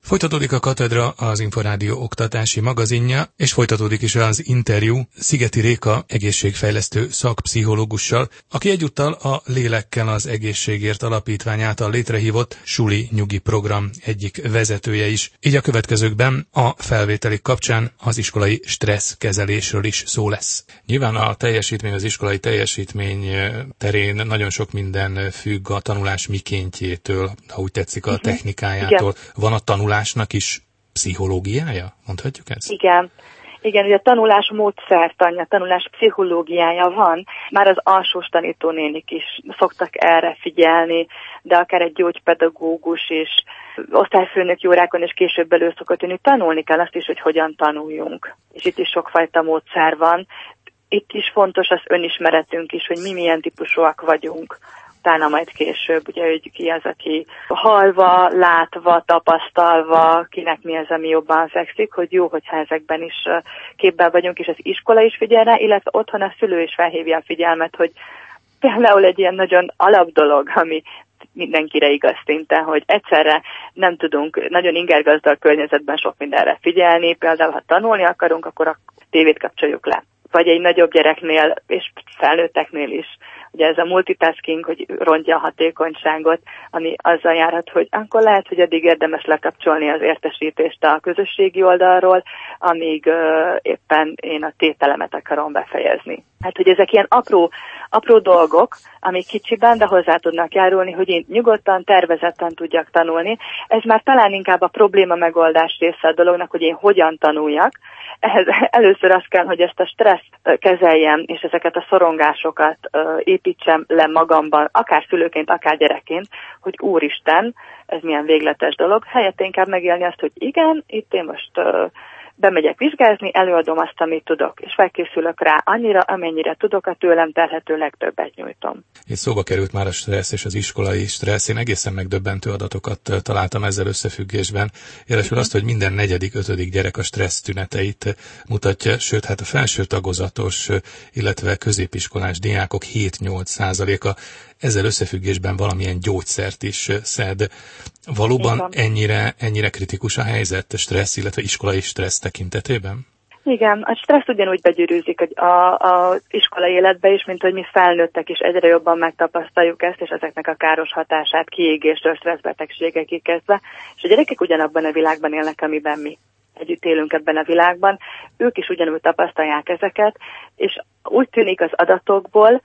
Folytatódik a Katedra, az Inforádió oktatási magazinja, és folytatódik is az interjú Szigeti Réka egészségfejlesztő szakpszichológussal, aki egyúttal a Lélekkel az egészségért alapítvány által létrehívott Suli Nyugi program egyik vezetője is. Így a következőkben a felvételik kapcsán az iskolai stresszkezelésről is szó lesz. Nyilván a teljesítmény, az iskolai teljesítmény terén nagyon sok minden függ a tanulás mikéntjétől, ha úgy tetszik, a technikájától. Igen. Van a tanulásnak is pszichológiája? Mondhatjuk ezt? Igen, ugye a tanulás módszertanja, a tanulás pszichológiája van. Már az alsós tanítónénik is szoktak erre figyelni, de akár egy gyógypedagógus is, osztályfőnök órákon és később elő szokott jönni. Tanulni kell azt is, hogy hogyan tanuljunk. És itt is sokfajta módszer van. Itt is fontos az önismeretünk is, hogy mi milyen típusúak vagyunk. Utána majd később, ugye, hogy ki az, aki hallva, látva, tapasztalva, kinek mi az, ami jobban fekszik, hogy jó, hogyha ezekben is képben vagyunk, és az iskola is figyel rá, illetve otthon a szülő is felhívja a figyelmet, hogy például egy ilyen nagyon alap dolog, ami mindenkire igaz szinte, hogy egyszerre nem tudunk nagyon ingergazdag környezetben sok mindenre figyelni, például ha tanulni akarunk, akkor a tévét kapcsoljuk le. Vagy egy nagyobb gyereknél, és felnőtteknél is. Ugye ez a multitasking, hogy rontja a hatékonyságot, ami azzal járhat, hogy akkor lehet, hogy addig érdemes lekapcsolni az értesítést a közösségi oldalról, amíg éppen én a tételemet akarom befejezni. Hát, hogy ezek ilyen apró dolgok, amik kicsiben, de hozzá tudnak járulni, hogy én nyugodtan, tervezetten tudjak tanulni. Ez már talán inkább a probléma megoldás része a dolognak, hogy én hogyan tanuljak. Ehhez először az kell, hogy ezt a stresszt kezeljem, és ezeket a szorongásokat építsem le magamban, akár szülőként, akár gyerekként, hogy úristen, ez milyen végletes dolog. Helyett inkább megélni azt, hogy igen, itt én most bemegyek vizsgázni, előadom azt, amit tudok, és felkészülök rá annyira, amennyire tudok, a tőlem telhető legtöbbet nyújtom. Itt szóba került már a stressz és az iskolai stressz. Én egészen megdöbbentő adatokat találtam ezzel összefüggésben. Jelesül azt, hogy minden 4.-5. gyerek a stressz tüneteit mutatja, sőt, hát a felső tagozatos, illetve középiskolás diákok 7-8%-a ezzel összefüggésben valamilyen gyógyszert is szed. Valóban ennyire kritikus a helyzet stressz, illetve iskolai stressz tekintetében? Igen, a stressz ugyanúgy begyűrűzik az iskolai életbe is, mint hogy mi felnőttek is egyre jobban megtapasztaljuk ezt, és ezeknek a káros hatását kiégéstől, stresszbetegségekig kezdve. És a gyerekek ugyanabban a világban élnek, amiben mi együtt élünk ebben a világban. Ők is ugyanúgy tapasztalják ezeket, és úgy tűnik az adatokból,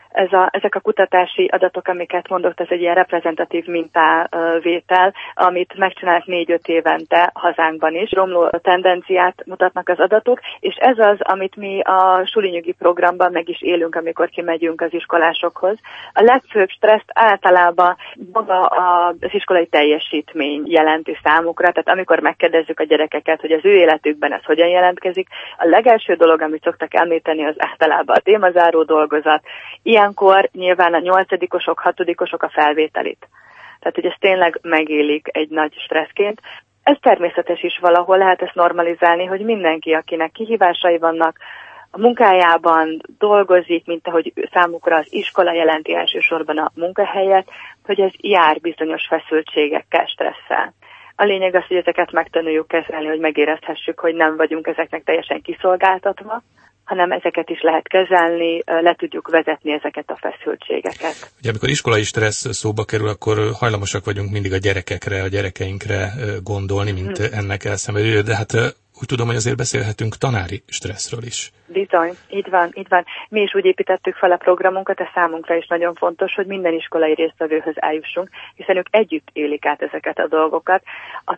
ezek a kutatási adatok, amiket mondott, ez egy ilyen reprezentatív mintavétel, amit megcsinálnak 4-5 évente hazánkban is. Romló tendenciát mutatnak az adatok, és ez az, amit mi a Suli Nyugi programban meg is élünk, amikor kimegyünk az iskolásokhoz. A legfőbb stresszt általában maga az iskolai teljesítmény jelenti számukra, tehát amikor megkérdezzük a gyerekeket, hogy az ő életükben ez hogyan jelentkezik, a legelső dolog, amit szoktak említeni, az általában a témazáró dolgozat. Ilyenkor nyilván a 8-osok, 6-osok a felvételit. Tehát, hogy ez tényleg megélik egy nagy stresszként. Ez természetes is valahol, lehet ezt normalizálni, hogy mindenki, akinek kihívásai vannak, a munkájában dolgozik, mint ahogy számukra az iskola jelenti elsősorban a munkahelyet, hogy ez jár bizonyos feszültségekkel, stresszel. A lényeg az, hogy ezeket megtanuljuk kezelni, hogy megérezhessük, hogy nem vagyunk ezeknek teljesen kiszolgáltatva, hanem ezeket is lehet kezelni, le tudjuk vezetni ezeket a feszültségeket. Ugye amikor iskolai stressz szóba kerül, akkor hajlamosak vagyunk mindig a gyerekekre, a gyerekeinkre gondolni, mint ennek elszenvedő, de hát úgy tudom, hogy azért beszélhetünk tanári stresszről is. Bizony, így van. Mi is úgy építettük fel a programunkat, ez számunkra is nagyon fontos, hogy minden iskolai résztvevőhöz eljussunk, hiszen ők együtt élik át ezeket a dolgokat. A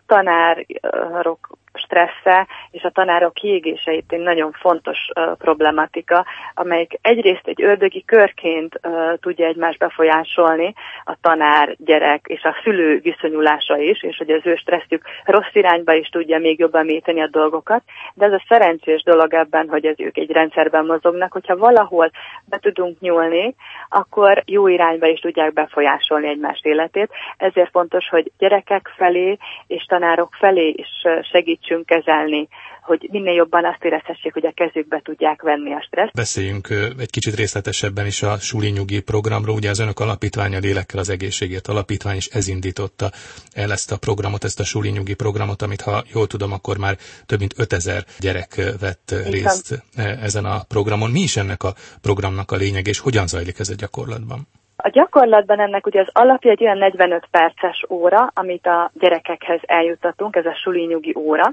tanárok stressze és a tanárok kiégéseit egy nagyon fontos problematika, amelyik egyrészt egy ördögi körként tudja egymást befolyásolni, a tanár, gyerek és a szülő viszonyulása is, és hogy az ő stresszük rossz irányba is tudja még jobban mélyíteni a dolgokat, de ez a szerencsés dolog ebben, hogy ők egy rendszerben mozognak, hogyha valahol be tudunk nyúlni, akkor jó irányba is tudják befolyásolni egymás életét. Ezért fontos, hogy gyerekek felé és tanárok felé is segítsünk tudjunk kezelni, hogy minél jobban azt érezhessék, hogy a kezükbe tudják venni a stresszt. Beszéljünk egy kicsit részletesebben is a Suli Nyugi programról. Ugye az önök alapítványa, Lélekkel az egészségért alapítvány, és ez indította el ezt a programot, ezt a Suli Nyugi programot, amit ha jól tudom, akkor már több mint 5000 gyerek vett részt ezen a programon. Mi is ennek a programnak a lényeg, és hogyan zajlik ez a gyakorlatban? A gyakorlatban ennek ugye az alapja egy olyan 45 perces óra, amit a gyerekekhez eljuttatunk, ez a Suli Nyugi óra.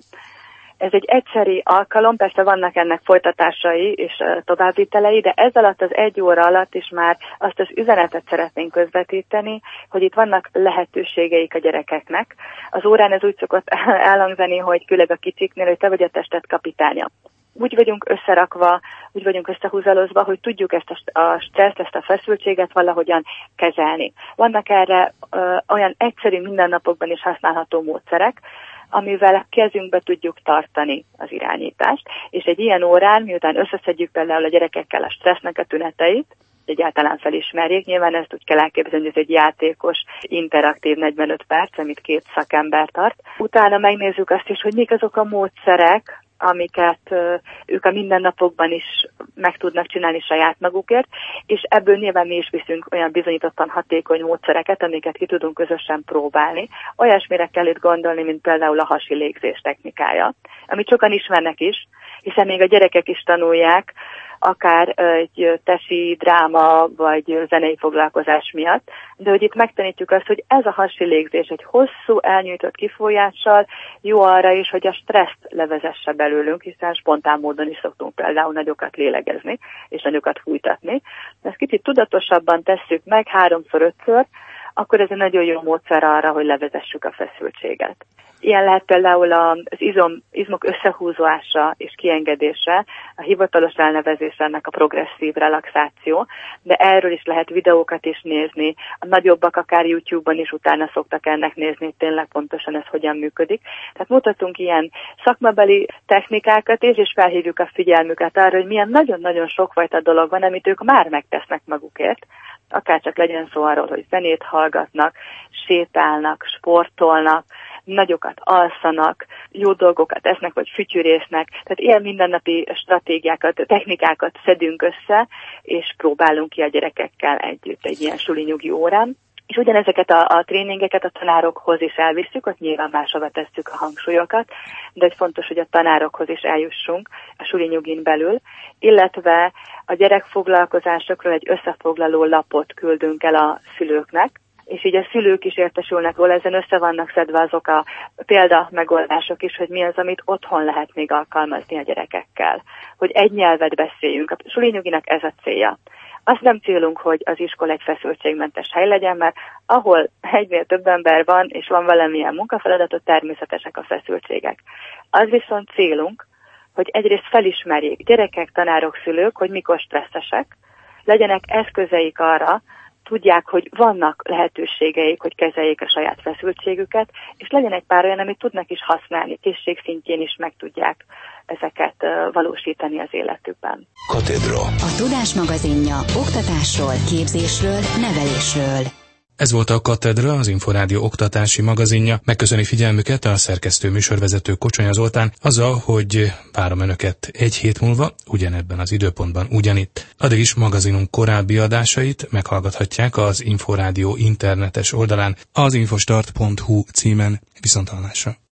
Ez egy egyszeri alkalom, persze vannak ennek folytatásai és továbbvitelei, de ez alatt az 1 óra alatt is már azt az üzenetet szeretnénk közvetíteni, hogy itt vannak lehetőségeik a gyerekeknek. Az órán ez úgy szokott elhangzani, hogy főleg a kicsiknél, hogy te vagy a tested kapitánya. Úgy vagyunk összerakva, úgy vagyunk összehúzalozva, hogy tudjuk ezt a stresszt, ezt a feszültséget valahogyan kezelni. Vannak erre olyan egyszerű mindennapokban is használható módszerek, amivel a kezünkbe tudjuk tartani az irányítást, és egy ilyen órán, miután összeszedjük például a gyerekekkel a stressznek a tüneteit, egyáltalán felismerjék, nyilván ezt úgy kell elképzelni, hogy ez egy játékos, interaktív 45 perc, amit 2 szakember tart. Utána megnézzük azt is, hogy mik azok a módszerek, amiket ők a mindennapokban is meg tudnak csinálni saját magukért, és ebből nyilván mi is viszünk olyan bizonyítottan hatékony módszereket, amiket ki tudunk közösen próbálni. Olyasmire kell itt gondolni, mint például a hasi légzés technikája, amit sokan ismernek is, hiszen még a gyerekek is tanulják, akár egy tesi dráma vagy zenei foglalkozás miatt, de hogy itt megtanítjuk azt, hogy ez a hasi légzés egy hosszú, elnyújtott kifolyással jó arra is, hogy a stresszt levezesse belőlünk, hiszen spontán módon is szoktunk például nagyokat lélegezni, és nagyokat fújtatni. Ezt kicsit tudatosabban tesszük meg 3-5-ször, akkor ez egy nagyon jó módszer arra, hogy levezessük a feszültséget. Ilyen lehet például az izmok összehúzása és kiengedése, a hivatalos elnevezés ennek a progresszív relaxáció, de erről is lehet videókat is nézni, a nagyobbak akár YouTube-on is utána szoktak ennek nézni, hogy tényleg pontosan ez hogyan működik. Tehát mutatunk ilyen szakmabeli technikákat is, és felhívjuk a figyelmüket arra, hogy milyen nagyon-nagyon sokfajta dolog van, amit ők már megtesznek magukért, akár csak legyen szó arról, hogy zenét hallgatnak, sétálnak, sportolnak, nagyokat alszanak, jó dolgokat esznek, vagy fütyürésznek. Tehát ilyen mindennapi stratégiákat, technikákat szedünk össze, és próbálunk ki a gyerekekkel együtt egy ilyen Suli Nyugi órán. És ugyanezeket a tréningeket a tanárokhoz is elvisszük, ott nyilván máshova tesszük a hangsúlyokat, de egy fontos, hogy a tanárokhoz is eljussunk a Suli Nyugin belül, illetve a gyerekfoglalkozásokról egy összefoglaló lapot küldünk el a szülőknek, és így a szülők is értesülnek róla, ezen össze vannak szedve azok a példa megoldások is, hogy mi az, amit otthon lehet még alkalmazni a gyerekekkel. Hogy egy nyelvet beszéljünk. A Suli Nyuginak ez a célja. Azt nem célunk, hogy az iskola egy feszültségmentes hely legyen, mert ahol egynél több ember van, és van valamilyen munkafeladatot, természetesek a feszültségek. Az viszont célunk, hogy egyrészt felismerjék gyerekek, tanárok, szülők, hogy mikor stresszesek, legyenek eszközeik arra, tudják, hogy vannak lehetőségeik, hogy kezeljék a saját feszültségüket, és legyen egy pár olyan, amit tudnak is használni, készség szintjén is meg tudják ezeket valósítani az életükben. Katedra. A Tudás magazinja oktatásról, képzésről, nevelésről. Ez volt a Katedra, az Inforádió oktatási magazinja. Megköszöni figyelmüket a szerkesztő műsorvezető Kocsonya Zoltán azzal, hogy várom önöket egy hét múlva, ugyanebben az időpontban, ugyanitt. Addig is magazinunk korábbi adásait meghallgathatják az Inforádió internetes oldalán, az infostart.hu címen. Viszonthallásra.